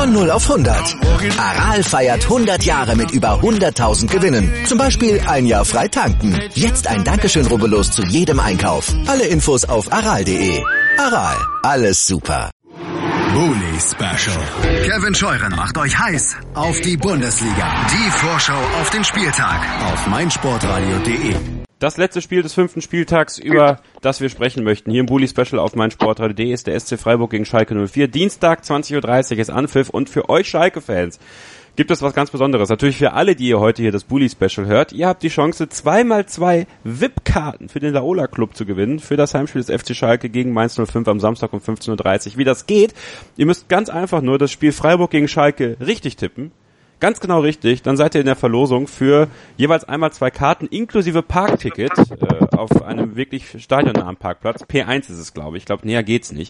Von 0 auf 100. Aral feiert 100 Jahre mit über 100.000 Gewinnen. Zum Beispiel ein Jahr frei tanken. Jetzt ein Dankeschön, rubbellos zu jedem Einkauf. Alle Infos auf aral.de. Aral, alles super. Bully Special. Kevin Scheuren macht euch heiß auf die Bundesliga. Die Vorschau auf den Spieltag auf meinsportradio.de. Das letzte Spiel des 5. Spieltags, über das wir sprechen möchten, hier im Bully Special auf meinsportradio.de, ist der SC Freiburg gegen Schalke 04. Dienstag 20.30 Uhr ist Anpfiff und für euch Schalke-Fans gibt es was ganz Besonderes. Natürlich für alle, die ihr heute hier das Bully Special hört. Ihr habt die Chance, 2x2 VIP-Karten für den Laola Club zu gewinnen, für das Heimspiel des FC Schalke gegen Mainz 05 am Samstag um 15.30 Uhr. Wie das geht? Ihr müsst ganz einfach nur das Spiel Freiburg gegen Schalke richtig tippen. Ganz genau richtig, dann seid ihr in der Verlosung für jeweils einmal 2 Karten inklusive Parkticket auf einem wirklich stadionnahen Parkplatz. P1 ist es, glaube ich. Ich glaube, näher geht's nicht.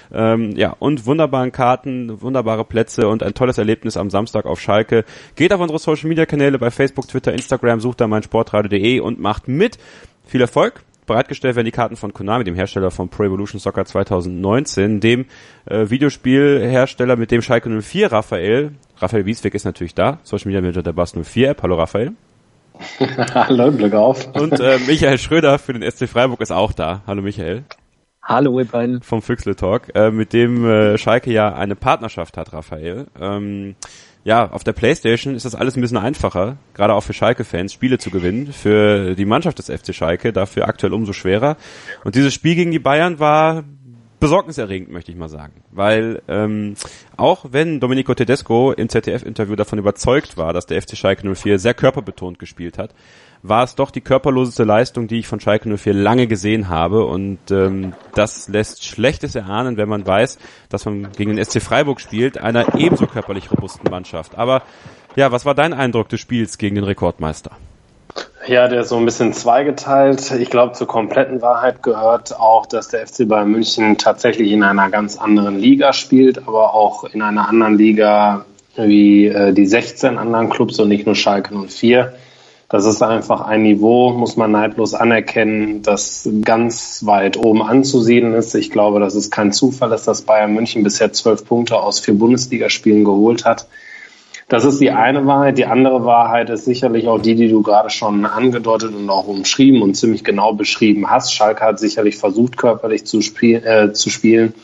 Und wunderbaren Karten, wunderbare Plätze und ein tolles Erlebnis am Samstag auf Schalke. Geht auf unsere Social-Media-Kanäle bei Facebook, Twitter, Instagram, sucht da meinsportradio.de und macht mit. Viel Erfolg! Bereitgestellt werden die Karten von Konami, dem Hersteller von Pro Evolution Soccer 2019, dem Videospielhersteller, mit dem Schalke 04 Raphael Wiesweg ist natürlich da, Social Media Manager der BAS 04 App. Hallo Raphael. Hallo, Glück auf. Und Michael Schröder für den SC Freiburg ist auch da. Hallo Michael. Hallo ihr beiden. Vom Füchsle Talk, mit dem Schalke ja eine Partnerschaft hat, Raphael. Auf der Playstation ist das alles ein bisschen einfacher, gerade auch für Schalke-Fans, Spiele zu gewinnen. Für die Mannschaft des FC Schalke dafür aktuell umso schwerer. Und dieses Spiel gegen die Bayern war besorgniserregend, möchte ich mal sagen. Weil auch wenn Domenico Tedesco im ZDF-Interview davon überzeugt war, dass der FC Schalke 04 sehr körperbetont gespielt hat, war es doch die körperloseste Leistung, die ich von Schalke 04 lange gesehen habe. Und das lässt Schlechtes erahnen, wenn man weiß, dass man gegen den SC Freiburg spielt, einer ebenso körperlich robusten Mannschaft. Aber ja, was war dein Eindruck des Spiels gegen den Rekordmeister? Ja, der ist so ein bisschen zweigeteilt. Ich glaube, zur kompletten Wahrheit gehört auch, dass der FC Bayern München tatsächlich in einer ganz anderen Liga spielt, aber auch in einer anderen Liga wie die 16 anderen Clubs und nicht nur Schalke 04. Das ist einfach ein Niveau, muss man neidlos anerkennen, das ganz weit oben anzusiedeln ist. Ich glaube, dass es kein Zufall ist, dass Bayern München bisher 12 Punkte aus 4 Bundesligaspielen geholt hat. Das ist die eine Wahrheit. Die andere Wahrheit ist sicherlich auch die du gerade schon angedeutet und auch umschrieben und ziemlich genau beschrieben hast. Schalke hat sicherlich versucht, körperlich zu spielen,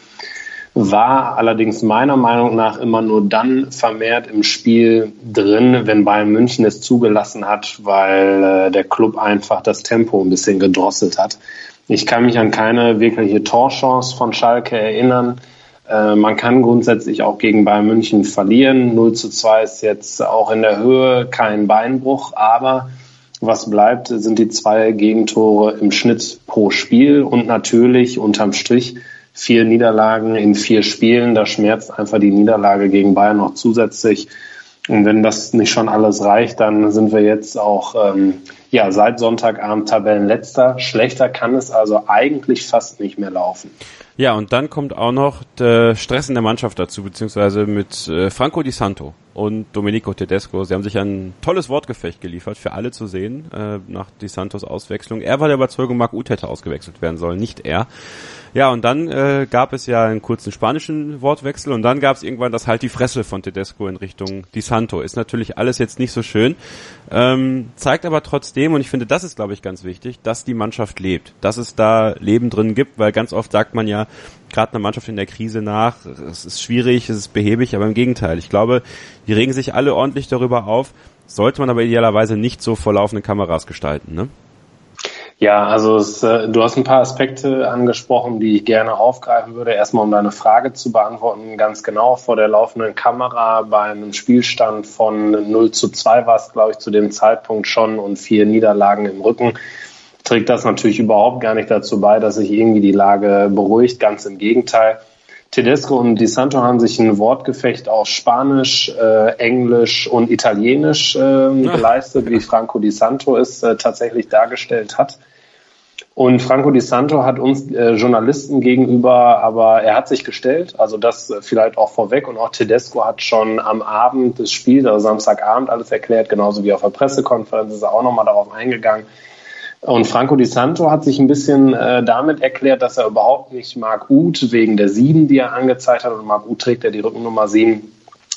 war allerdings meiner Meinung nach immer nur dann vermehrt im Spiel drin, wenn Bayern München es zugelassen hat, weil der Club einfach das Tempo ein bisschen gedrosselt hat. Ich kann mich an keine wirkliche Torchance von Schalke erinnern. Man kann grundsätzlich auch gegen Bayern München verlieren. 0:2 ist jetzt auch in der Höhe kein Beinbruch, aber was bleibt, sind die 2 Gegentore im Schnitt pro Spiel und natürlich unterm Strich 4 Niederlagen in 4 Spielen. Da schmerzt einfach die Niederlage gegen Bayern noch zusätzlich. Und wenn das nicht schon alles reicht, dann sind wir jetzt auch seit Sonntagabend Tabellenletzter. Schlechter kann es also eigentlich fast nicht mehr laufen. Ja, und dann kommt auch noch der Stress in der Mannschaft dazu, beziehungsweise mit Franco Di Santo und Domenico Tedesco. Sie haben sich ein tolles Wortgefecht geliefert, für alle zu sehen, nach Di Santos Auswechslung. Er war der Überzeugung, Marc Uth hätte ausgewechselt werden sollen, nicht er. Ja, und dann gab es ja einen kurzen spanischen Wortwechsel und dann gab es irgendwann das Halt die Fresse von Tedesco in Richtung Di Santo. Ist natürlich alles jetzt nicht so schön, zeigt aber trotzdem, und ich finde, das ist, glaube ich, ganz wichtig, dass die Mannschaft lebt, dass es da Leben drin gibt, weil ganz oft sagt man ja, gerade einer Mannschaft in der Krise nach, es ist schwierig, es ist behäbig, aber im Gegenteil. Ich glaube, die regen sich alle ordentlich darüber auf, sollte man aber idealerweise nicht so vor laufenden Kameras gestalten, ne? Ja, also du hast ein paar Aspekte angesprochen, die ich gerne aufgreifen würde. Erstmal, um deine Frage zu beantworten, ganz genau vor der laufenden Kamera bei einem Spielstand von 0:2 war es, glaube ich, zu dem Zeitpunkt schon und 4 Niederlagen im Rücken, trägt das natürlich überhaupt gar nicht dazu bei, dass sich irgendwie die Lage beruhigt. Ganz im Gegenteil. Tedesco und Di Santo haben sich ein Wortgefecht aus Spanisch, Englisch und Italienisch geleistet, wie Franco Di Santo es tatsächlich dargestellt hat. Und Franco Di Santo hat uns Journalisten gegenüber, aber er hat sich gestellt, also das vielleicht auch vorweg. Und auch Tedesco hat schon am Abend des Spiels, also Samstagabend, alles erklärt, genauso wie auf der Pressekonferenz ist er auch nochmal darauf eingegangen. Und Franco Di Santo hat sich ein bisschen damit erklärt, dass er überhaupt nicht Marc Uth wegen der 7, die er angezeigt hat, und Marc Uth trägt ja die Rückennummer 7,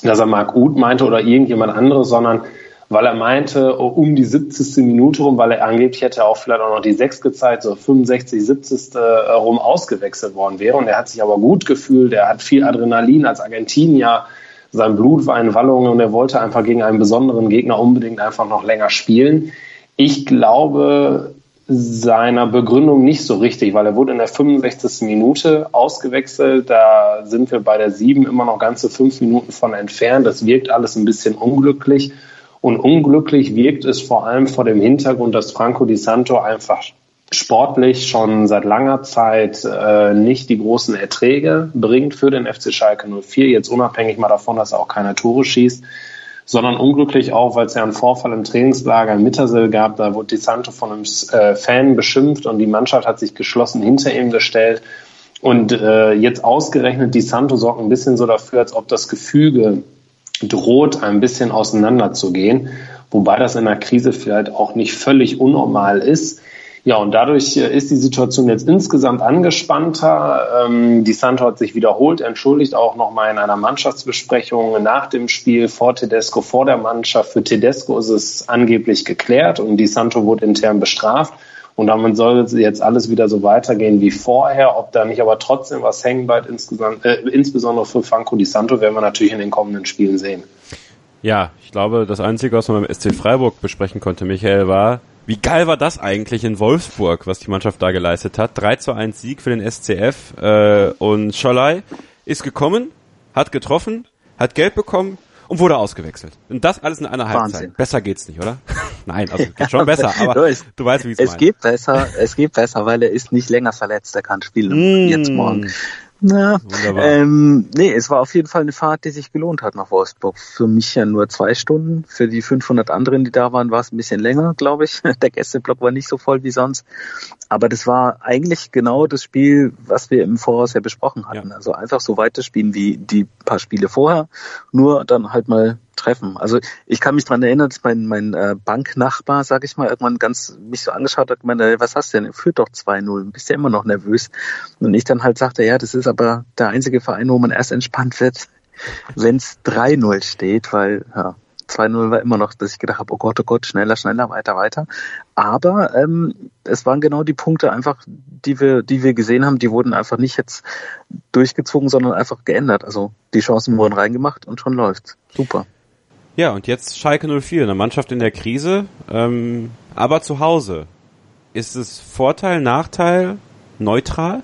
dass er Marc Uth meinte oder irgendjemand anderes, sondern weil er meinte, um die 70. Minute rum, weil er angeblich hätte auch vielleicht auch noch die 6 gezeigt, so 65, 70. rum ausgewechselt worden wäre. Und er hat sich aber gut gefühlt, er hat viel Adrenalin als Argentinier, sein Blut war in Wallungen und er wollte einfach gegen einen besonderen Gegner unbedingt einfach noch länger spielen. Ich glaube seiner Begründung nicht so richtig, weil er wurde in der 65. Minute ausgewechselt. Da sind wir bei der 7 immer noch ganze 5 Minuten von entfernt. Das wirkt alles ein bisschen unglücklich. Und unglücklich wirkt es vor allem vor dem Hintergrund, dass Franco Di Santo einfach sportlich schon seit langer Zeit nicht die großen Erträge bringt für den FC Schalke 04. Jetzt unabhängig mal davon, dass er auch keine Tore schießt, sondern unglücklich auch, weil es ja einen Vorfall im Trainingslager in Mittersill gab. Da wurde Di Santo von einem Fan beschimpft und die Mannschaft hat sich geschlossen hinter ihm gestellt. Und jetzt ausgerechnet Di Santo sorgt ein bisschen so dafür, als ob das Gefüge droht, ein bisschen auseinanderzugehen, wobei das in der Krise vielleicht auch nicht völlig unnormal ist. Ja, und dadurch ist die Situation jetzt insgesamt angespannter. Di Santo hat sich wiederholt, entschuldigt auch nochmal in einer Mannschaftsbesprechung nach dem Spiel vor Tedesco, vor der Mannschaft. Für Tedesco ist es angeblich geklärt und Di Santo wurde intern bestraft. Und damit soll jetzt alles wieder so weitergehen wie vorher. Ob da nicht aber trotzdem was hängen bleibt, insbesondere für Franco Di Santo, werden wir natürlich in den kommenden Spielen sehen. Ja, ich glaube, das Einzige, was man beim SC Freiburg besprechen konnte, Michael, war, wie geil war das eigentlich in Wolfsburg, was die Mannschaft da geleistet hat. 3:1 Sieg für den SCF und Scholai ist gekommen, hat getroffen, hat Geld bekommen und wurde ausgewechselt. Und das alles in einer Halbzeit. Wahnsinn. Besser geht's nicht, oder? Nein, also geht schon besser, aber du weißt, wie ich es meine. Es geht besser, weil er ist nicht länger verletzt, er kann spielen jetzt morgen. Na, nee, es war auf jeden Fall eine Fahrt, die sich gelohnt hat nach Wolfsburg. Für mich ja nur 2 Stunden. Für die 500 anderen, die da waren, war es ein bisschen länger, glaube ich. Der Gästeblock war nicht so voll wie sonst. Aber das war eigentlich genau das Spiel, was wir im Voraus ja besprochen hatten. Ja. Also einfach so weiterspielen wie die paar Spiele vorher, nur dann halt mal treffen. Also ich kann mich dran erinnern, dass mein Banknachbar, sag ich mal, irgendwann mich so angeschaut hat, gemeint, was hast du denn? Führt doch 2-0, bist ja immer noch nervös. Und ich dann halt sagte, ja, das ist aber der einzige Verein, wo man erst entspannt wird, wenn es 3-0 steht, weil ja, 2-0 war immer noch, dass ich gedacht habe, oh Gott, schneller, weiter. Aber es waren genau die Punkte einfach, die wir gesehen haben, die wurden einfach nicht jetzt durchgezogen, sondern einfach geändert. Also die Chancen wurden reingemacht und schon läuft's. Super. Ja, und jetzt Schalke 04, eine Mannschaft in der Krise, aber zu Hause. Ist es Vorteil, Nachteil, neutral?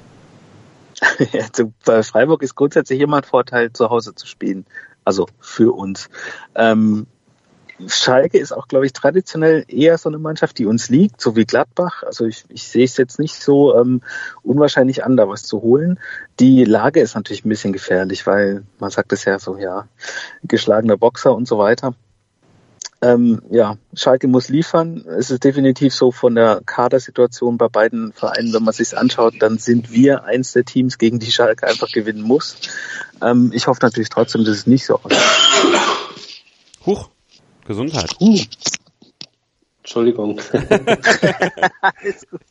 Also bei Freiburg ist grundsätzlich immer ein Vorteil, zu Hause zu spielen. Also für uns. Schalke ist auch, glaube ich, traditionell eher so eine Mannschaft, die uns liegt, so wie Gladbach. Also ich sehe es jetzt nicht so unwahrscheinlich an, da was zu holen. Die Lage ist natürlich ein bisschen gefährlich, weil man sagt es ja so, ja, geschlagener Boxer und so weiter. Ja, Schalke muss liefern. Es ist definitiv so von der Kadersituation bei beiden Vereinen, wenn man sich's anschaut, dann sind wir eins der Teams, gegen die Schalke einfach gewinnen muss. Ich hoffe natürlich trotzdem, dass es nicht so aussieht. Huch, Gesundheit. Entschuldigung. Alles gut.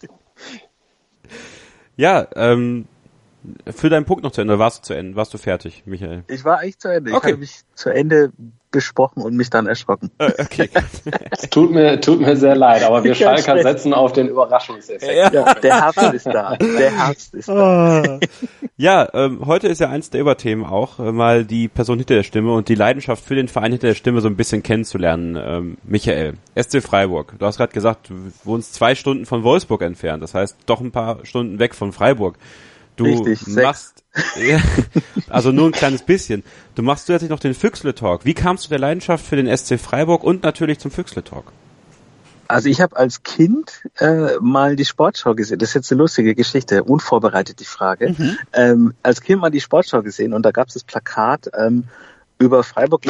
Ja, für deinen Punkt noch zu Ende, warst du fertig, Michael? Ich war eigentlich zu Ende. Okay. Ich habe mich zu Ende besprochen und mich dann erschrocken. Okay. Tut mir sehr leid, aber wir Schalker setzen auf den Überraschungseffekt. Ja, der Herbst ist da. Ja, heute ist ja eins der Überthemen auch, mal die Person hinter der Stimme und die Leidenschaft für den Verein hinter der Stimme so ein bisschen kennenzulernen. Michael, SC Freiburg, du hast gerade gesagt, du wohnst 2 Stunden von Wolfsburg entfernt, das heißt doch ein paar Stunden weg von Freiburg. Du Richtig, machst, also nur ein kleines bisschen. Du machst zusätzlich noch den Füchsle-Talk. Wie kamst du der Leidenschaft für den SC Freiburg und natürlich zum Füchsle-Talk? Also ich habe als Kind mal die Sportschau gesehen. Das ist jetzt eine lustige Geschichte, unvorbereitet die Frage. Als Kind mal die Sportschau gesehen und da gab es das Plakat über Freiburg.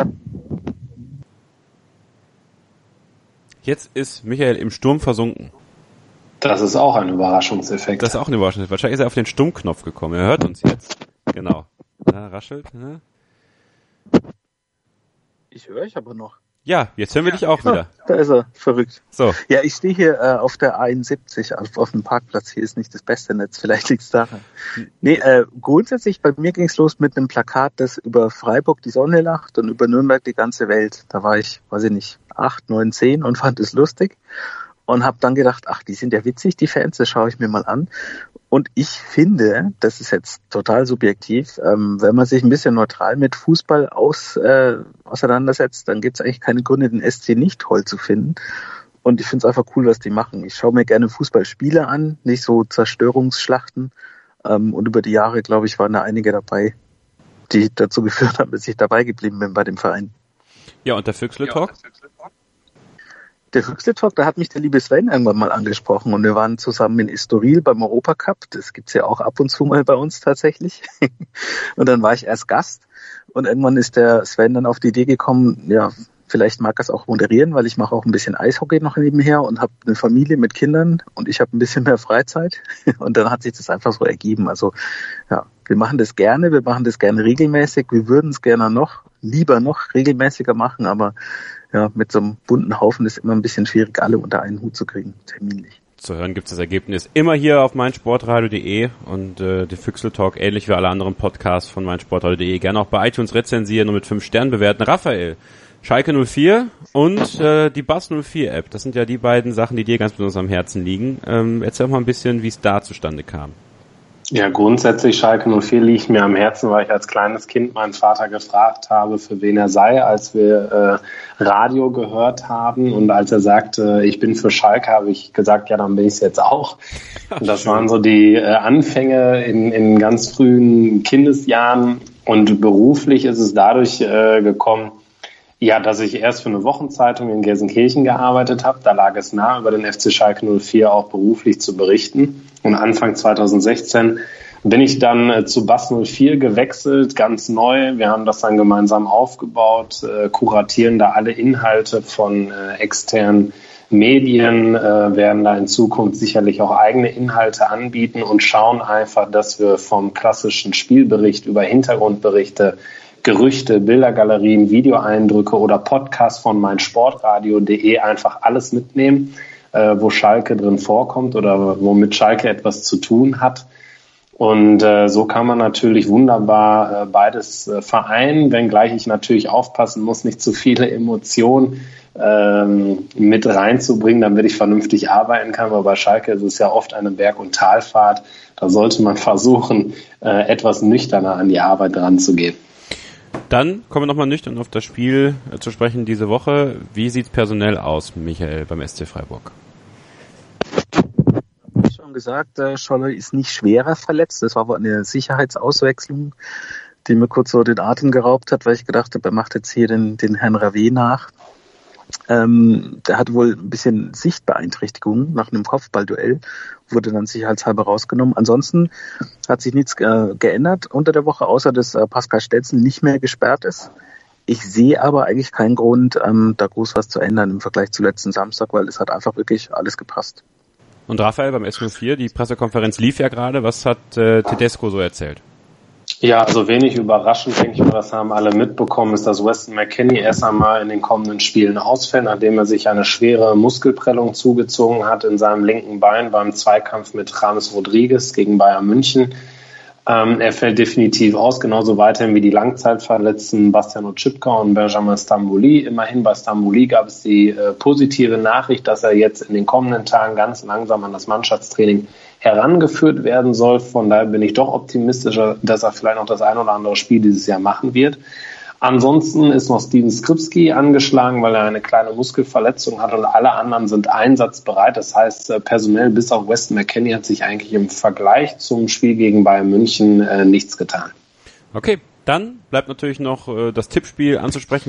Jetzt ist Michael im Sturm versunken. Das ist auch ein Überraschungseffekt. Das ist auch ein Überraschungseffekt. Wahrscheinlich ist er auf den Stummknopf gekommen. Er hört uns jetzt. Genau. Ja, raschelt. Ne? Ich höre euch aber noch. Ja, jetzt hören wir dich auch wieder. Da ist er, verrückt. So. Ja, ich stehe hier auf der A71 auf dem Parkplatz. Hier ist nicht das beste Netz, vielleicht liegt es daran. Nee, grundsätzlich, bei mir ging es los mit einem Plakat, das über Freiburg die Sonne lacht und über Nürnberg die ganze Welt. Da war ich, weiß ich nicht, 8, 9, 10 und fand es lustig. Und habe dann gedacht, ach, die sind ja witzig, die Fans, das schaue ich mir mal an. Und ich finde, das ist jetzt total subjektiv, wenn man sich ein bisschen neutral mit Fußball auseinandersetzt, dann gibt es eigentlich keine Gründe, den SC nicht toll zu finden. Und ich finde es einfach cool, was die machen. Ich schaue mir gerne Fußballspiele an, nicht so Zerstörungsschlachten. Und über die Jahre, glaube ich, waren da einige dabei, die dazu geführt haben, dass ich dabei geblieben bin bei dem Verein. Ja, und der Füchsle-Talk? Der Füchsle-Talk, da hat mich der liebe Sven irgendwann mal angesprochen und wir waren zusammen in Estoril beim Europacup. Das gibt's ja auch ab und zu mal bei uns tatsächlich. Und dann war ich erst Gast und irgendwann ist der Sven dann auf die Idee gekommen, ja, vielleicht mag er es auch moderieren, weil ich mache auch ein bisschen Eishockey noch nebenher und habe eine Familie mit Kindern und ich habe ein bisschen mehr Freizeit. Und dann hat sich das einfach so ergeben. Also ja, wir machen das gerne regelmäßig. Wir würden es gerne lieber noch regelmäßiger machen, aber ja, mit so einem bunten Haufen ist immer ein bisschen schwierig, alle unter einen Hut zu kriegen, terminlich. Zu hören gibt's das Ergebnis immer hier auf meinsportradio.de und die Füchsle-Talk, ähnlich wie alle anderen Podcasts von meinsportradio.de, gerne auch bei iTunes rezensieren und mit 5 Sternen bewerten. Raphael, Schalke 04 und die Bass 04 App, das sind ja die beiden Sachen, die dir ganz besonders am Herzen liegen. Erzähl mal ein bisschen, wie es da zustande kam. Ja, grundsätzlich Schalke 04 liegt mir am Herzen, weil ich als kleines Kind meinen Vater gefragt habe, für wen er sei, als wir Radio gehört haben. Und als er sagte, ich bin für Schalke, habe ich gesagt, ja, dann bin ich es jetzt auch. Und das waren so die Anfänge in ganz frühen Kindesjahren. Und beruflich ist es dadurch gekommen, ja, dass ich erst für eine Wochenzeitung in Gelsenkirchen gearbeitet habe. Da lag es nahe, über den FC Schalke 04 auch beruflich zu berichten. Und Anfang 2016 bin ich dann zu Bass 04 gewechselt, ganz neu. Wir haben das dann gemeinsam aufgebaut, kuratieren da alle Inhalte von externen Medien, werden da in Zukunft sicherlich auch eigene Inhalte anbieten und schauen einfach, dass wir vom klassischen Spielbericht über Hintergrundberichte, Gerüchte, Bildergalerien, Videoeindrücke oder Podcasts von meinsportradio.de einfach alles mitnehmen, wo Schalke drin vorkommt oder womit Schalke etwas zu tun hat. Und so kann man natürlich wunderbar beides vereinen, wenngleich ich natürlich aufpassen muss, nicht zu viele Emotionen mit reinzubringen, damit ich vernünftig arbeiten kann. Aber bei Schalke ist es ja oft eine Berg- und Talfahrt. Da sollte man versuchen, etwas nüchterner an die Arbeit ranzugehen. Dann kommen wir nochmal nüchtern auf das Spiel zu sprechen diese Woche. Wie sieht's personell aus, Michael, beim SC Freiburg? Wie schon gesagt, Scholler ist nicht schwerer verletzt. Das war aber eine Sicherheitsauswechslung, die mir kurz so den Atem geraubt hat, weil ich gedacht habe, er macht jetzt hier den Herrn Rave nach. Der hatte wohl ein bisschen Sichtbeeinträchtigung nach einem Kopfballduell, wurde dann sicherheitshalber rausgenommen. Ansonsten hat sich nichts geändert unter der Woche, außer dass Pascal Stelzen nicht mehr gesperrt ist. Ich sehe aber eigentlich keinen Grund, da groß was zu ändern im Vergleich zu letzten Samstag, weil es hat einfach wirklich alles gepasst. Und Raphael beim S04, die Pressekonferenz lief ja gerade. Was hat Tedesco so erzählt? Ja, also wenig überraschend, denke ich mal, das haben alle mitbekommen, ist, dass Weston McKennie erst einmal in den kommenden Spielen ausfällt, nachdem er sich eine schwere Muskelprellung zugezogen hat in seinem linken Bein beim Zweikampf mit James Rodriguez gegen Bayern München. Er fällt definitiv aus, genauso weiterhin wie die Langzeitverletzten Bastian Oczipka und Benjamin Stambouli. Immerhin bei Stambouli gab es die positive Nachricht, dass er jetzt in den kommenden Tagen ganz langsam an das Mannschaftstraining herangeführt werden soll. Von daher bin ich doch optimistischer, dass er vielleicht noch das ein oder andere Spiel dieses Jahr machen wird. Ansonsten ist noch Steven Skripski angeschlagen, weil er eine kleine Muskelverletzung hat und alle anderen sind einsatzbereit. Das heißt, personell bis auf Weston McKennie hat sich eigentlich im Vergleich zum Spiel gegen Bayern München nichts getan. Okay, dann bleibt natürlich noch das Tippspiel anzusprechen.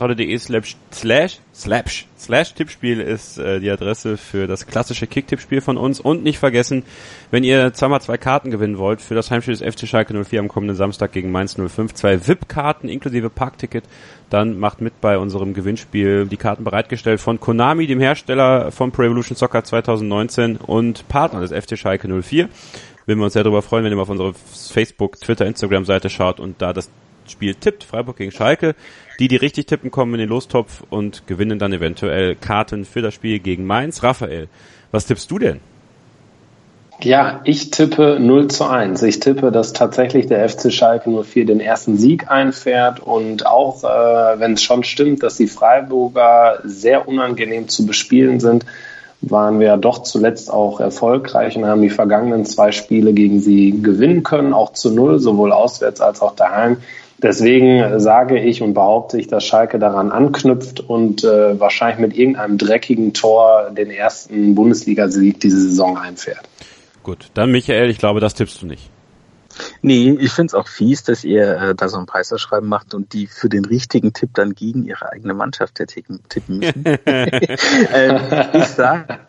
meinsportradio.de/Tippspiel ist die Adresse für das klassische Kick-Tippspiel von uns. Und nicht vergessen, wenn ihr 2x2 Karten gewinnen wollt für das Heimspiel des FC Schalke 04 am kommenden Samstag gegen Mainz 05, 2 VIP-Karten inklusive Parkticket, dann macht mit bei unserem Gewinnspiel. Die Karten bereitgestellt von Konami, dem Hersteller von Pro Evolution Soccer 2019 und Partner des FC Schalke 04. Würden wir uns sehr darüber freuen, wenn ihr mal auf unsere Facebook, Twitter, Instagram-Seite schaut und da das Spiel tippt, Freiburg gegen Schalke. Die richtig tippen, kommen in den Lostopf und gewinnen dann eventuell Karten für das Spiel gegen Mainz. Raphael, was tippst du denn? Ja, ich tippe 0:1. Ich tippe, dass tatsächlich der FC Schalke 04 den ersten Sieg einfährt und auch, wenn es schon stimmt, dass die Freiburger sehr unangenehm zu bespielen sind, waren wir ja doch zuletzt auch erfolgreich und haben die vergangenen 2 Spiele gegen sie gewinnen können, auch zu 0, sowohl auswärts als auch daheim. Deswegen sage ich und behaupte ich, dass Schalke daran anknüpft und wahrscheinlich mit irgendeinem dreckigen Tor den ersten Bundesligasieg diese Saison einfährt. Gut, dann Michael, ich glaube, das tippst du nicht. Nee, ich find's auch fies, dass ihr da so ein Preisausschreiben macht und die für den richtigen Tipp dann gegen ihre eigene Mannschaft tippen müssen. Ich sag...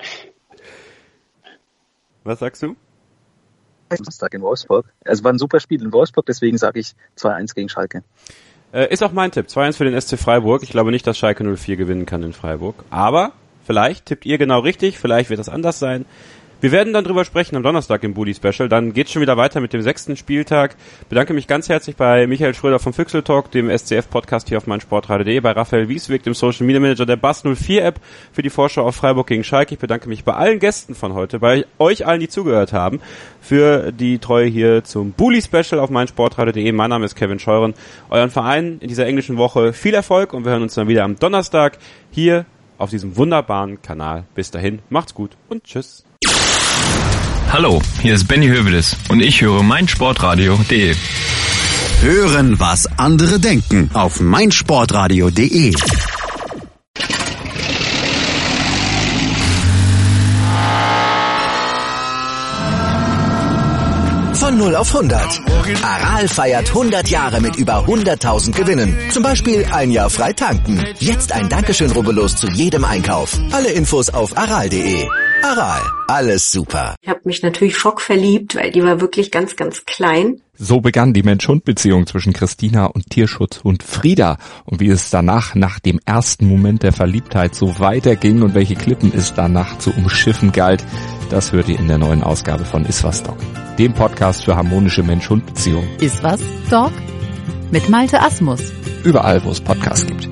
Was sagst du? Samstag in Wolfsburg. Es war ein super Spiel in Wolfsburg, deswegen sage ich 2:1 gegen Schalke. Ist auch mein Tipp, 2:1 für den SC Freiburg. Ich glaube nicht, dass Schalke 04 gewinnen kann in Freiburg. Aber vielleicht tippt ihr genau richtig, vielleicht wird das anders sein. Wir werden dann drüber sprechen am Donnerstag im Bully Special. Dann geht's schon wieder weiter mit dem 6. Spieltag. Bedanke mich ganz herzlich bei Michael Schröder vom Füchsel Talk, dem SCF-Podcast hier auf meinsportradio.de, bei Raphael Wiesweg, dem Social Media Manager der Buzz 04 App für die Vorschau auf Freiburg gegen Schalke. Ich bedanke mich bei allen Gästen von heute, bei euch allen, die zugehört haben, für die Treue hier zum Bully Special auf meinsportradio.de. Mein Name ist Kevin Scheuren. Euren Verein in dieser englischen Woche viel Erfolg und wir hören uns dann wieder am Donnerstag hier auf diesem wunderbaren Kanal. Bis dahin, macht's gut und tschüss. Hallo, hier ist Benny Hövedes und ich höre meinsportradio.de. Hören, was andere denken auf meinsportradio.de. Von 0 auf 100. Aral feiert 100 Jahre mit über 100.000 Gewinnen. Zum Beispiel ein Jahr frei tanken. Jetzt ein Dankeschön, rubbellos zu jedem Einkauf. Alle Infos auf aral.de. Aral, alles super. Ich habe mich natürlich schockverliebt, weil die war wirklich ganz, ganz klein. So begann die Mensch-Hund-Beziehung zwischen Christina und Tierschutzhund Frieda. Und wie es danach, nach dem ersten Moment der Verliebtheit, so weiterging und welche Klippen es danach zu umschiffen galt, das hört ihr in der neuen Ausgabe von Iswas Dog, dem Podcast für harmonische Mensch-Hund-Beziehungen. Iswas Dog? Mit Malte Asmus. Überall, wo es Podcasts gibt.